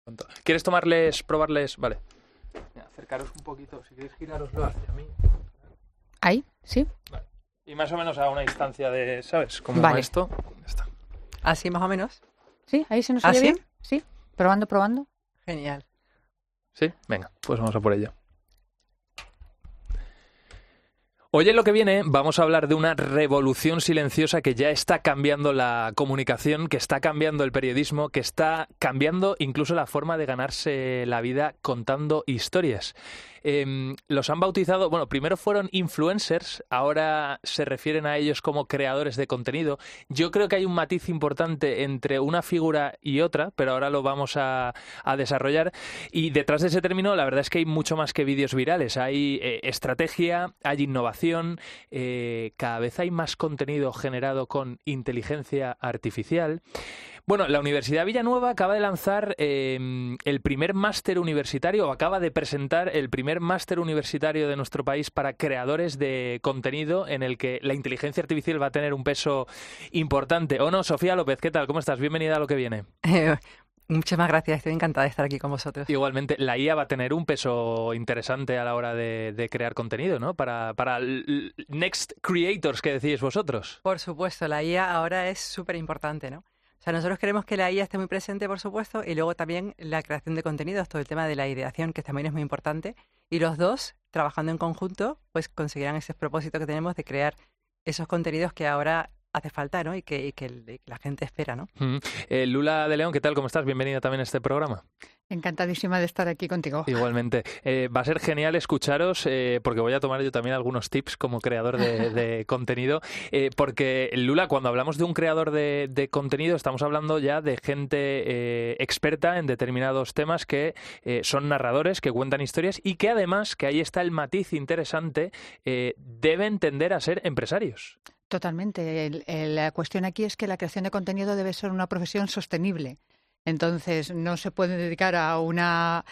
¿Quieres probarles? Vale. Acercaros un poquito, si queréis giraroslo hacia mí. ¿Ahí? ¿Sí? Vale. Y más o menos a una distancia de, ¿sabes? Como vale. esto. Ya está. Así más o menos. ¿Sí? ¿Ahí se nos oye bien? Sí. Probando. Genial. ¿Sí? Venga, pues vamos a por ello. Hoy en Lo que viene vamos a hablar de una revolución silenciosa que ya está cambiando la comunicación, que está cambiando el periodismo, que está cambiando incluso la forma de ganarse la vida contando historias. Los han bautizado, bueno, primero fueron influencers, ahora se refieren a ellos como creadores de contenido. Yo creo que hay un matiz importante entre una figura y otra, pero ahora lo vamos a desarrollar. Y detrás de ese término, la verdad es que hay mucho más que vídeos virales. Hay estrategia, hay innovación, cada vez hay más contenido generado con inteligencia artificial. Bueno, la Universidad Villanueva acaba de lanzar el primer máster universitario, o acaba de presentar el primer máster universitario de nuestro país para creadores de contenido, en el que la inteligencia artificial va a tener un peso importante. ¿O no? Sofía López, ¿qué tal? ¿Cómo estás? Bienvenida a Lo que viene. Muchísimas gracias, estoy encantada de estar aquí con vosotros. Igualmente, la IA va a tener un peso interesante a la hora de crear contenido, ¿no? Para Next Creators, que decís vosotros. Por supuesto, la IA ahora es súper importante, ¿no? O sea, nosotros queremos que la IA esté muy presente, por supuesto, y luego también la creación de contenidos, todo el tema de la ideación, que también es muy importante. Y los dos, trabajando en conjunto, pues conseguirán ese propósito que tenemos de crear esos contenidos que ahora hace falta, ¿no? Y que la gente espera, ¿no? Lula de León, ¿qué tal? ¿Cómo estás? Bienvenida también a este programa. Encantadísima de estar aquí contigo. Igualmente. Va a ser genial escucharos, porque voy a tomar yo también algunos tips como creador de contenido, porque, Lula, cuando hablamos de un creador de contenido, estamos hablando ya de gente experta en determinados temas que son narradores, que cuentan historias y que además, que ahí está el matiz interesante, deben tender a ser empresarios. Totalmente. La cuestión aquí es que la creación de contenido debe ser una profesión sostenible. Entonces, no se puede dedicar a una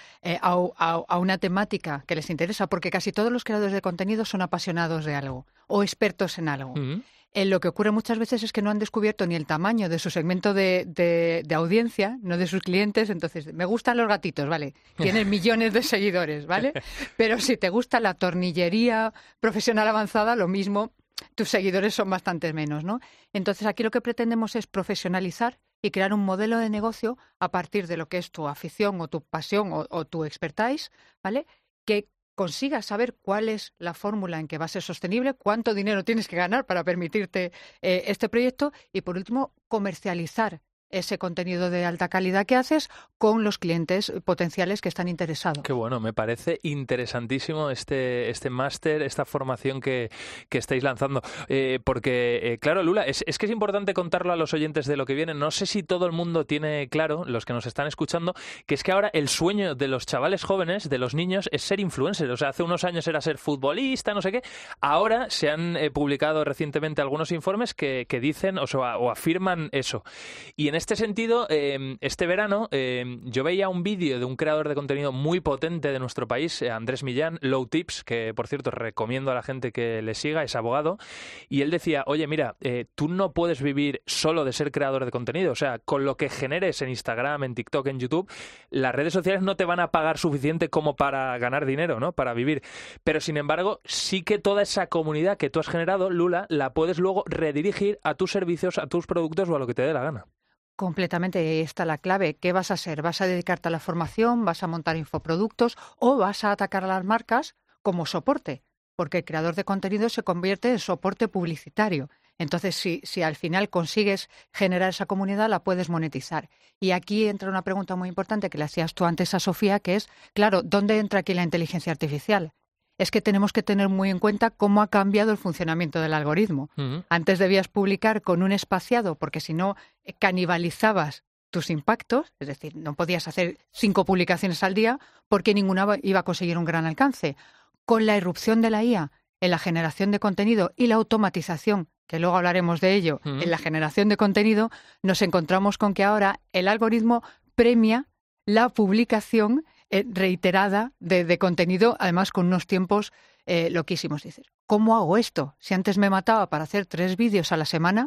temática que les interesa, porque casi todos los creadores de contenido son apasionados de algo o expertos en algo. Lo que ocurre muchas veces es que no han descubierto ni el tamaño de su segmento de audiencia, no de sus clientes. Entonces, me gustan los gatitos, ¿vale? Tienes millones de seguidores, ¿vale? Pero si te gusta la tornillería profesional avanzada, lo mismo, tus seguidores son bastante menos, ¿no? Entonces, aquí lo que pretendemos es profesionalizar y crear un modelo de negocio a partir de lo que es tu afición o tu pasión o tu expertise, ¿vale? Que consigas saber cuál es la fórmula en que va a ser sostenible, cuánto dinero tienes que ganar para permitirte este proyecto y, por último, comercializar ese contenido de alta calidad que haces con los clientes potenciales que están interesados. Qué bueno, me parece interesantísimo este máster, esta formación que estáis lanzando. Porque, claro, Lula, es que es importante contarlo a los oyentes de Lo que viene. No sé si todo el mundo tiene claro, los que nos están escuchando, que es que ahora el sueño de los chavales jóvenes, de los niños, es ser influencer. O sea, hace unos años era ser futbolista, no sé qué. Ahora se han publicado recientemente algunos informes que dicen o afirman eso. Y en este sentido, este verano yo veía un vídeo de un creador de contenido muy potente de nuestro país, Andrés Millán, Low Tips, que por cierto recomiendo a la gente que le siga, es abogado, y él decía, oye, mira, tú no puedes vivir solo de ser creador de contenido, o sea, con lo que generes en Instagram, en TikTok, en YouTube, las redes sociales no te van a pagar suficiente como para ganar dinero, ¿no? Para vivir. Pero sin embargo, sí que toda esa comunidad que tú has generado, Lula, la puedes luego redirigir a tus servicios, a tus productos o a lo que te dé la gana. Completamente, ahí está la clave. ¿Qué vas a hacer? ¿Vas a dedicarte a la formación? ¿Vas a montar infoproductos? ¿O vas a atacar a las marcas como soporte? Porque el creador de contenido se convierte en soporte publicitario. Entonces, si al final consigues generar esa comunidad, la puedes monetizar. Y aquí entra una pregunta muy importante que le hacías tú antes a Sofía, que es, claro, ¿dónde entra aquí la inteligencia artificial? Es que tenemos que tener muy en cuenta cómo ha cambiado el funcionamiento del algoritmo. Antes debías publicar con un espaciado, porque si no canibalizabas tus impactos, es decir, no podías hacer 5 publicaciones al día porque ninguna iba a conseguir un gran alcance. Con la irrupción de la IA en la generación de contenido y la automatización, que luego hablaremos de ello, en la generación de contenido, nos encontramos con que ahora el algoritmo premia la publicación reiterada de contenido, además con unos tiempos loquísimos. Dices, ¿cómo hago esto? Si antes me mataba para hacer 3 vídeos a la semana,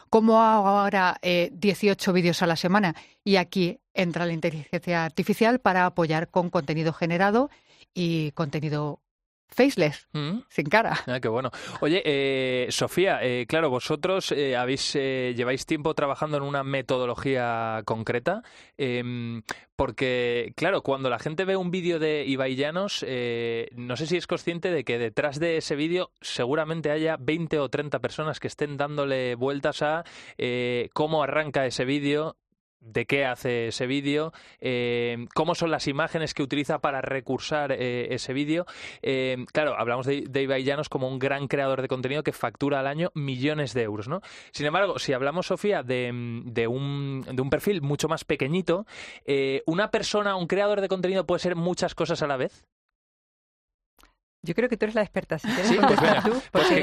¿Cómo hago ahora 18 vídeos a la semana? Y aquí entra la inteligencia artificial para apoyar con contenido generado y contenido faceless, sin cara. Qué bueno. Oye, Sofía, claro, vosotros lleváis tiempo trabajando en una metodología concreta, porque, claro, cuando la gente ve un vídeo de Ibai Llanos, no sé si es consciente de que detrás de ese vídeo seguramente haya 20 o 30 personas que estén dándole vueltas a cómo arranca ese vídeo, de qué hace ese vídeo, cómo son las imágenes que utiliza para recursar ese vídeo. Claro, hablamos de Ibai Llanos como un gran creador de contenido que factura al año millones de euros, ¿no? Sin embargo, si hablamos, Sofía, de un perfil mucho más pequeñito, ¿una persona, un creador de contenido puede ser muchas cosas a la vez? Yo creo que tú eres la experta. Si quieres sí, contestar tú, porque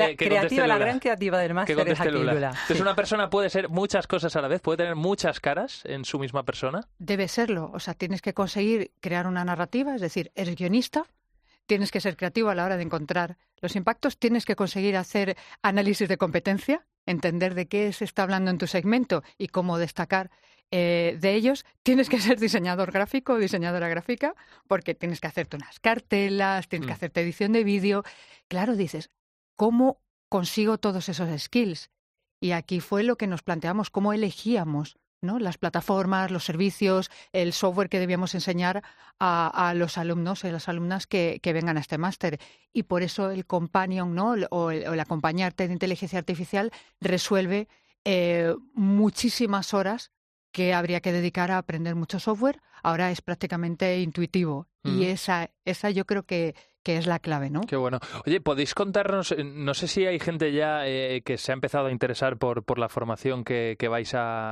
la gran creativa del máster es aquí, Lula. Entonces, ¿una persona puede ser muchas cosas a la vez? ¿Puede tener muchas caras en su misma persona? Debe serlo. O sea, tienes que conseguir crear una narrativa, es decir, eres guionista, tienes que ser creativo a la hora de encontrar los impactos, tienes que conseguir hacer análisis de competencia, entender de qué se está hablando en tu segmento y cómo destacar de ellos. Tienes que ser diseñador gráfico o diseñadora gráfica, porque tienes que hacerte unas cartelas, tienes que hacerte edición de vídeo. Claro, dices, ¿cómo consigo todos esos skills? Y aquí fue lo que nos planteamos, cómo elegíamos, ¿no?, las plataformas, los servicios, el software que debíamos enseñar a los alumnos y las alumnas que vengan a este máster. Y por eso el companion, ¿no?, o el acompañarte de inteligencia artificial resuelve muchísimas horas que habría que dedicar a aprender mucho software. Ahora es prácticamente intuitivo. Y esa yo creo que es la clave, ¿no? Qué bueno. Oye, ¿podéis contarnos, no sé si hay gente ya que se ha empezado a interesar por la formación que vais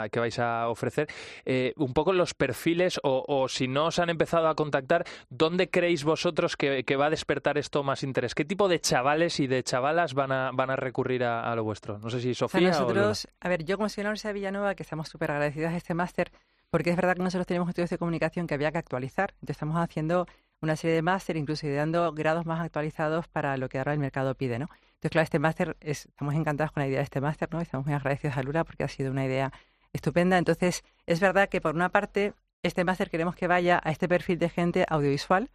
a ofrecer, un poco los perfiles o si no os han empezado a contactar, ¿dónde creéis vosotros que va a despertar esto más interés? ¿Qué tipo de chavales y de chavalas van a recurrir a lo vuestro? No sé si Sofía o nosotros, a ver, yo como soy de la Universidad de Villanueva, que estamos súper agradecidas a este máster, porque es verdad que nosotros tenemos estudios de comunicación que había que actualizar. Entonces estamos haciendo una serie de máster, incluso ideando grados más actualizados para lo que ahora el mercado pide, ¿no? Entonces, claro, este máster, estamos encantados con la idea de este máster, ¿no? Estamos muy agradecidos a Lula porque ha sido una idea estupenda. Entonces, es verdad que por una parte, este máster queremos que vaya a este perfil de gente audiovisual,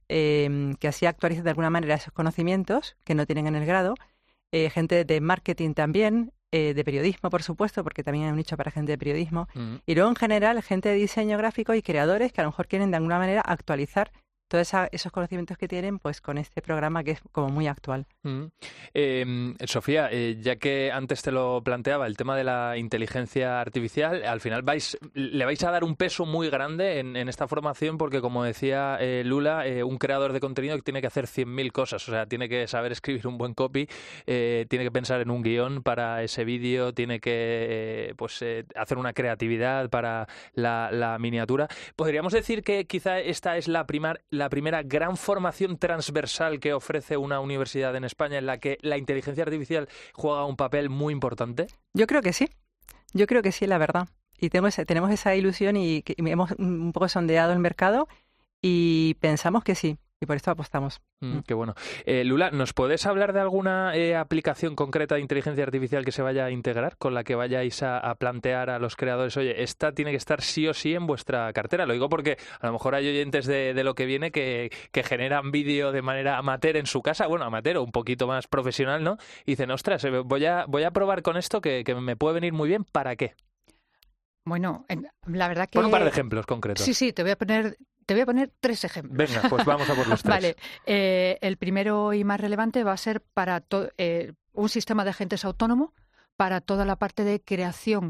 que así actualice de alguna manera esos conocimientos que no tienen en el grado, gente de marketing también, de periodismo, por supuesto, porque también hay un nicho para gente de periodismo, y luego en general gente de diseño gráfico y creadores que a lo mejor quieren de alguna manera actualizar todos esos conocimientos que tienen pues con este programa que es como muy actual. Sofía, ya que antes te lo planteaba, el tema de la inteligencia artificial, al final le vais a dar un peso muy grande en esta formación porque, como decía Lula, un creador de contenido tiene que hacer 100.000 cosas, o sea, tiene que saber escribir un buen copy, tiene que pensar en un guión para ese vídeo, tiene que hacer una creatividad para la miniatura. ¿Podríamos decir que quizá esta es la primera gran formación transversal que ofrece una universidad en España en la que la inteligencia artificial juega un papel muy importante? Yo creo que sí, la verdad. Y tenemos esa ilusión y hemos un poco sondeado el mercado y pensamos que sí. Y por esto apostamos. Qué bueno. Lula, ¿nos puedes hablar de alguna aplicación concreta de inteligencia artificial que se vaya a integrar, con la que vayáis a plantear a los creadores? Oye, esta tiene que estar sí o sí en vuestra cartera. Lo digo porque a lo mejor hay oyentes de lo que viene que generan vídeo de manera amateur en su casa, bueno, amateur o un poquito más profesional, ¿no? Y dicen, ostras, voy a probar con esto que me puede venir muy bien. ¿Para qué? Bueno, la verdad que... Pon un par de ejemplos concretos. Sí, te voy a poner 3 ejemplos. Venga, pues vamos a por los 3. Vale, el primero y más relevante va a ser para un sistema de agentes autónomo para toda la parte de creación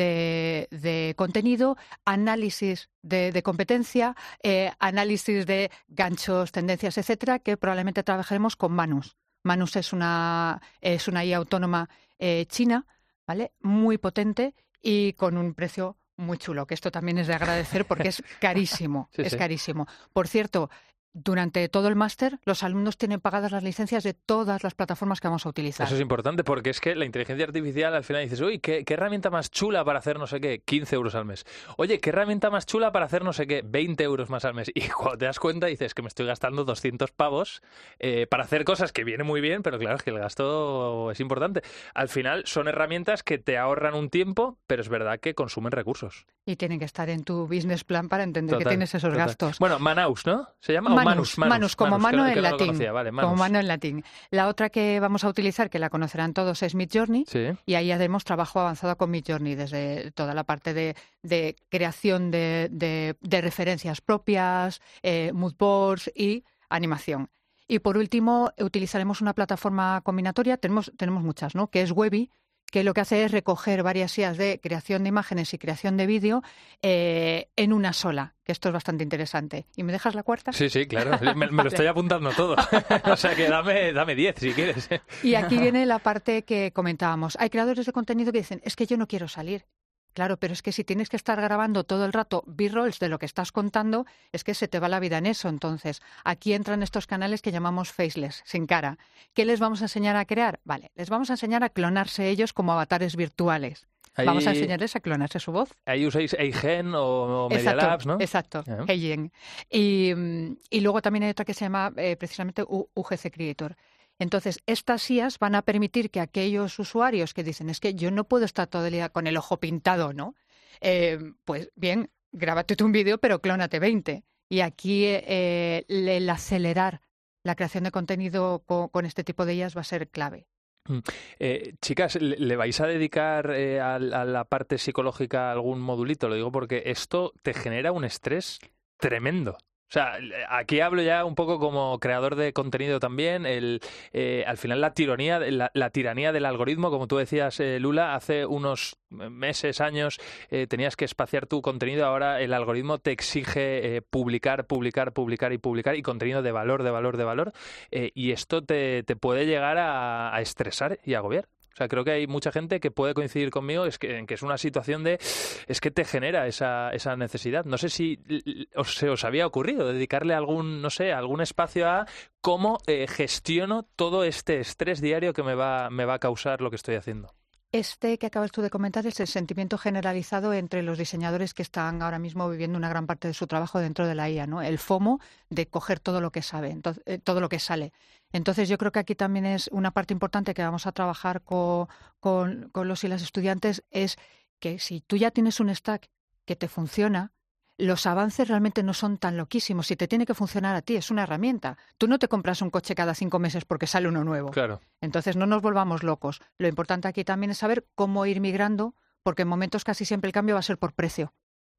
de contenido, análisis de competencia, análisis de ganchos, tendencias, etcétera, que probablemente trabajaremos con Manus. Manus es una IA autónoma china, ¿vale? Muy potente y con un precio muy chulo, que esto también es de agradecer porque es carísimo, sí. carísimo. Por cierto, durante todo el máster, los alumnos tienen pagadas las licencias de todas las plataformas que vamos a utilizar. Eso es importante porque es que la inteligencia artificial al final dices, uy, ¿qué herramienta más chula para hacer no sé qué? 15 euros al mes. Oye, ¿qué herramienta más chula para hacer no sé qué? 20 euros más al mes. Y cuando te das cuenta dices que me estoy gastando 200 pavos para hacer cosas que vienen muy bien, pero claro, es que el gasto es importante. Al final son herramientas que te ahorran un tiempo, pero es verdad que consumen recursos. Y tienen que estar en tu business plan para entender que tienes esos gastos. Bueno, Manaus, ¿no? ¿Se llama? Manus, como mano en latín. Vale, como mano en latín. La otra que vamos a utilizar, que la conocerán todos, es Midjourney. Sí. Y ahí haremos trabajo avanzado con Midjourney, desde toda la parte de creación de referencias propias, mood boards y animación. Y por último, utilizaremos una plataforma combinatoria, tenemos muchas, ¿no? Que es Webby, que lo que hace es recoger varias IAs de creación de imágenes y creación de vídeo en una sola, que esto es bastante interesante. ¿Y me dejas la cuarta? Sí, claro, me lo estoy apuntando todo. O sea que dame 10 si quieres. Y aquí viene la parte que comentábamos. Hay creadores de contenido que dicen, es que yo no quiero salir. Claro, pero es que si tienes que estar grabando todo el rato B-rolls de lo que estás contando, es que se te va la vida en eso. Entonces, aquí entran estos canales que llamamos faceless, sin cara. ¿Qué les vamos a enseñar a crear? Vale, les vamos a enseñar a clonarse ellos como avatares virtuales. Vamos a enseñarles a clonarse su voz. Ahí usáis Eigen o Media Labs, ¿no? Exacto, Eigen. Y luego también hay otra que se llama precisamente UGC Creator. Entonces, estas IAs van a permitir que aquellos usuarios que dicen, es que yo no puedo estar todo el día con el ojo pintado, ¿no? Pues bien, grábate tú un vídeo, pero clónate 20. Y aquí el acelerar la creación de contenido con este tipo de IAs va a ser clave. Chicas, ¿le vais a dedicar a la parte psicológica algún modulito? Lo digo porque esto te genera un estrés tremendo. O sea, aquí hablo ya un poco como creador de contenido también. Al final la tiranía del algoritmo, como tú decías, Lula, hace unos meses, años, tenías que espaciar tu contenido. Ahora el algoritmo te exige publicar y contenido de valor. Y esto te puede llegar a estresar y agobiar. O sea, creo que hay mucha gente que puede coincidir conmigo en que es una situación es que te genera esa necesidad. No sé si se os había ocurrido dedicarle algún espacio a cómo gestiono todo este estrés diario que me va a causar lo que estoy haciendo. Este que acabas tú de comentar es el sentimiento generalizado entre los diseñadores que están ahora mismo viviendo una gran parte de su trabajo dentro de la IA, ¿no? El FOMO de coger todo lo que sabe, todo lo que sale. Entonces yo creo que aquí también es una parte importante que vamos a trabajar con los y las estudiantes, es que si tú ya tienes un stack que te funciona, los avances realmente no son tan loquísimos. Si te tiene que funcionar a ti, es una herramienta. Tú no te compras un coche cada 5 meses porque sale uno nuevo. Claro. Entonces no nos volvamos locos. Lo importante aquí también es saber cómo ir migrando, porque en momentos casi siempre el cambio va a ser por precio.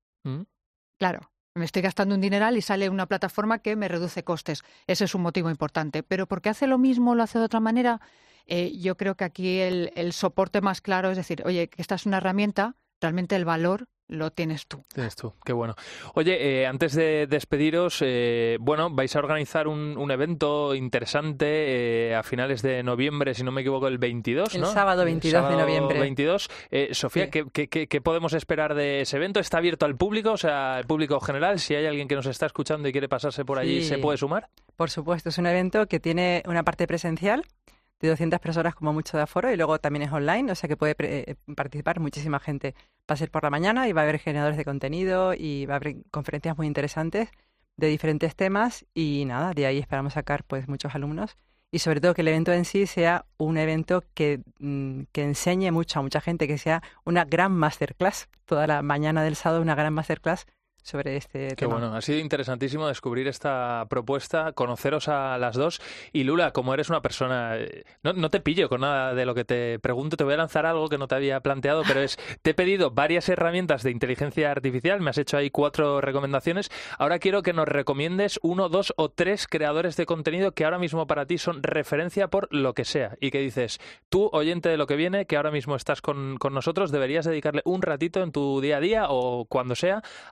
Claro, me estoy gastando un dineral y sale una plataforma que me reduce costes. Ese es un motivo importante. Pero porque hace lo mismo o lo hace de otra manera, yo creo que aquí el soporte más claro es decir, oye, que esta es una herramienta, realmente el valor lo tienes tú. Tienes tú, qué bueno. Oye, antes de despediros, vais a organizar un evento interesante a finales de noviembre, si no me equivoco, el 22, ¿no? El sábado 22 de noviembre. 22. Sofía, sí. ¿Qué podemos esperar de ese evento? ¿Está abierto al público? O sea, el público general, si hay alguien que nos está escuchando y quiere pasarse por allí, ¿se puede sumar? Por supuesto, es un evento que tiene una parte presencial de 200 personas como mucho de aforo y luego también es online, o sea que puede participar muchísima gente. Va a ser por la mañana y va a haber generadores de contenido y va a haber conferencias muy interesantes de diferentes temas y nada, de ahí esperamos sacar pues muchos alumnos y sobre todo que el evento en sí sea un evento que enseñe mucho a mucha gente, que sea una gran masterclass, toda la mañana del sábado una gran masterclass sobre este tema. Qué bueno, ha sido interesantísimo descubrir esta propuesta, conoceros a las dos. Y Lula, como eres una persona, no te pillo con nada de lo que te pregunto, te voy a lanzar algo que no te había planteado, pero te he pedido varias herramientas de inteligencia artificial, me has hecho ahí 4 recomendaciones. Ahora quiero que nos recomiendes 1, 2 o 3 creadores de contenido que ahora mismo para ti son referencia por lo que sea. Y que dices, tú, oyente de Lo que Viene, que ahora mismo estás con nosotros, deberías dedicarle un ratito en tu día a día o cuando sea a consumir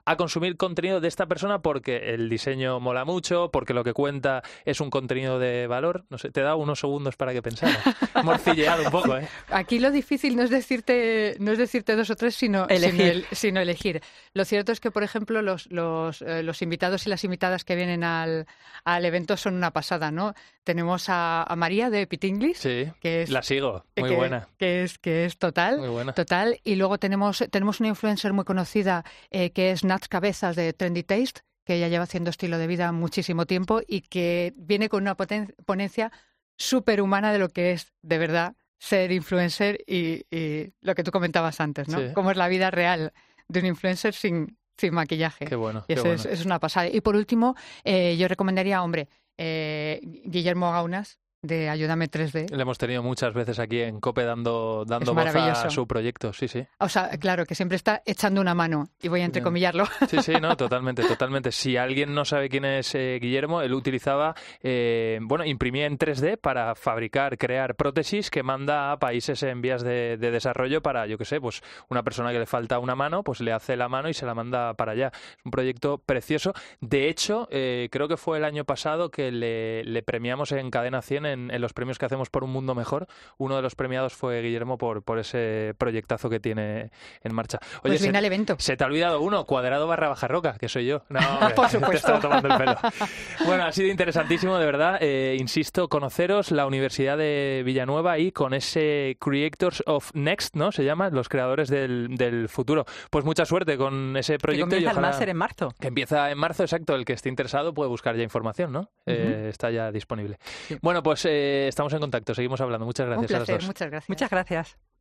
consumir contenido de esta persona porque el diseño mola mucho, porque lo que cuenta es un contenido de valor. No sé, te da unos segundos para que pensaras. Morcilleado un poco, ¿eh? Aquí lo difícil no es decirte 2 o 3, sino elegir. Lo cierto es que, por ejemplo, los invitados y las invitadas que vienen al evento son una pasada, ¿no? Tenemos a María de Pit English, Sí, que es, la sigo, muy buena. Que es total, Muy buena. total. Y luego tenemos una influencer muy conocida que es Nats Cabezas de Trendy Taste, que ella lleva haciendo estilo de vida muchísimo tiempo y que viene con una ponencia súper humana de lo que es, de verdad, ser influencer y lo que tú comentabas antes, ¿no? Sí. Cómo es la vida real de un influencer sin maquillaje. Qué bueno, Y qué eso bueno. es una pasada. Y por último, yo recomendaría, Guillermo Gaunas, de Ayúdame 3D. Le hemos tenido muchas veces aquí en COPE dando voz maravilloso. a su proyecto, sí, sí. O sea, claro, que siempre está echando una mano, y voy a entrecomillarlo. Sí, sí, no, totalmente, totalmente. Si alguien no sabe quién es Guillermo, él utilizaba, imprimía en 3D para crear prótesis que manda a países en vías de desarrollo para, yo qué sé, pues una persona que le falta una mano, pues le hace la mano y se la manda para allá. Es un proyecto precioso. De hecho, creo que fue el año pasado que le premiamos en Cadena 100 en los premios que hacemos por un mundo mejor. Uno de los premiados fue Guillermo por ese proyectazo que tiene en marcha. Oye, Pues viene al evento. se te ha olvidado uno, Cuadrado/Bajarroca, que soy yo. No, hombre, por supuesto. te estaba tomando el pelo. Bueno, ha sido interesantísimo, de verdad. Insisto, conoceros la Universidad de Villanueva y con ese Creators of Next, ¿no? Se llama, los creadores del futuro. Pues mucha suerte con ese proyecto. Que comienza y el máster en marzo. Que empieza en marzo, exacto. El que esté interesado puede buscar ya información, ¿no? Está ya disponible. Sí. Bueno, pues estamos en contacto, seguimos hablando. Muchas gracias Un a los placer, dos. muchas gracias. Muchas gracias.